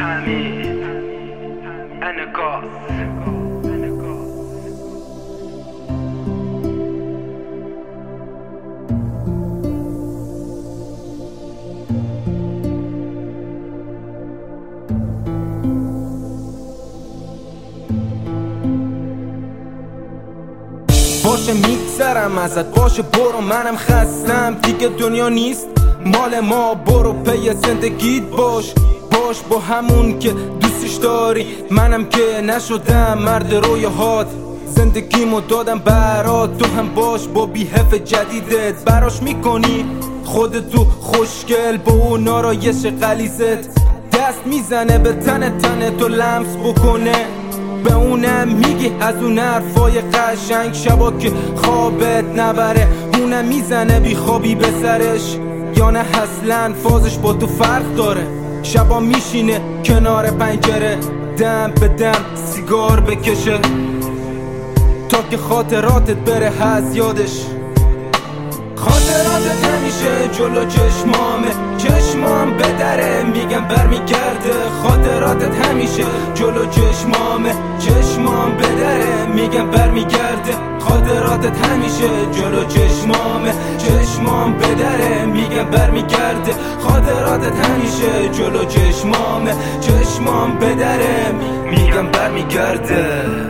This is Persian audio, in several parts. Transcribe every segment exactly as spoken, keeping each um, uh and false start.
حمید انگاز. باشه میگذرم ازت، باشه برو منم خستم دیگه، دنیا نیست مال ما، برو پی زندگیت باش. باش با همون که دوستش داری، منم که نشدم مرد رویاهات، زندگیمو دادم برات، تو هم باش با بیهف جدیدت براش میکنی خودتو خوشگل با اون آرایش غلیظت، دست میزنه به تن تن تو لمس بکنه، به اونم میگی از اون حرفای قشنگ، شبا که خوابت نبره اونم میزنه بی خوابی به سرش، یا نه اصلا فازش با تو فرق داره، شبا میشینه کنار پنجره دم به دم سیگار بکشه تا که خاطراتت بره از یادش. خاطراتت همیشه جلو چشمامه، چشمام به دره میگم برمیگرده، خاطراتت همیشه جلو چشمامه، چشمام به دره میگم برمیگرده، خاطراتت همیشه جلو چشمامه، چشمام به دره میگم برمیگرده، خاطراتت همیشه جلو چشمامه، چشمام به دره میگم برمیگرده.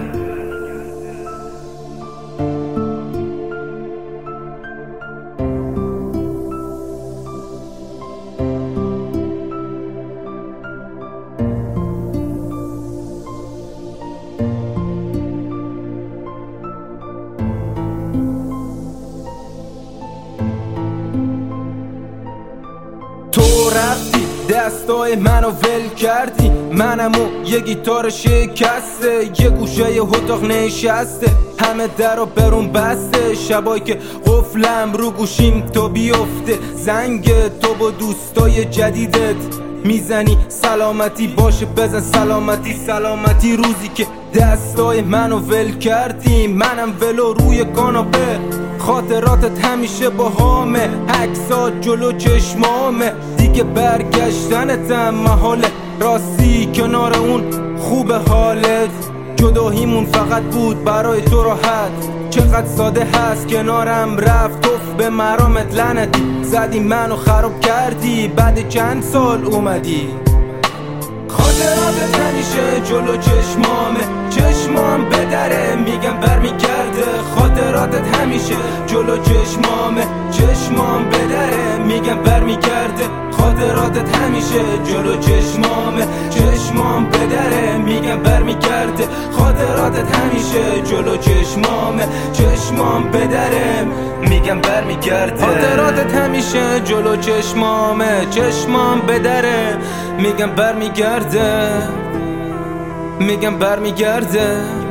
تو رفتی دستای منو ول کردی، منمو یه گیتار شکسته، یه گوشه اتاق نشسته، همه در و برون بسته، شبایی که قفلم رو گوشیم تو بیفته، زنگ تو با دوستای جدیدت میزنی سلامتی باشه بزن سلامتی سلامتی، روزی که دستای منو ول کردی منم ولو روی کاناپه، خاطراتت همیشه با هامه، عکسات جلو چشمامه، دیگه برگشتنتم محاله، راستی کنار اون خوب حالت، جداییمون فقط بود برای تو راحت، چقدر ساده هست کنارم رفت توف به مرامت، لعنتی زدی منو خراب کردی بعد چند سال اومدی. خاطراتت همیشه جلو چشمامه، چشمام به دره میگم برمیگرده، خاطراتت همیشه جلو چشمامه، چشمام به دره میگم برمیگرده، خاطراتت همیشه جلو چشمامه، چشمام به دره میگم برمیگرده، خاطراتت همیشه جلو چشمامه، چشمام به دره میگم برمیگرده، خاطراتت همیشه جلو چشمامه، چشمام به دره میگم برمیگرده، میگم برمیگرده.